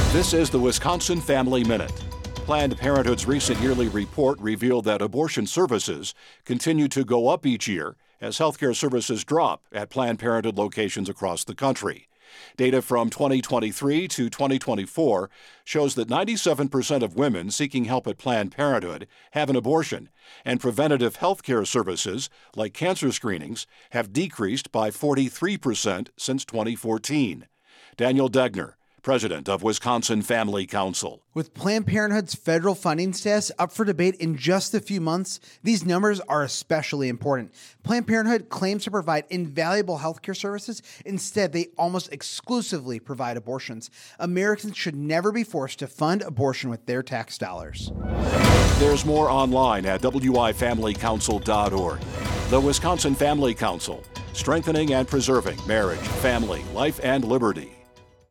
This is the Wisconsin Family Minute. Planned Parenthood's recent yearly report revealed that abortion services continue to go up each year as healthcare services drop at Planned Parenthood locations across the country. Data from 2023 to 2024 shows that 97% of women seeking help at Planned Parenthood have an abortion, and preventative health care services, like cancer screenings, have decreased by 43% since 2014. Daniel Degner, president of Wisconsin Family Council. With Planned Parenthood's federal funding status up for debate in just a few months, these numbers are especially important. Planned Parenthood claims to provide invaluable healthcare services. Instead, they almost exclusively provide abortions. Americans should never be forced to fund abortion with their tax dollars. There's more online at wifamilycouncil.org. The Wisconsin Family Council, strengthening and preserving marriage, family, life, and liberty.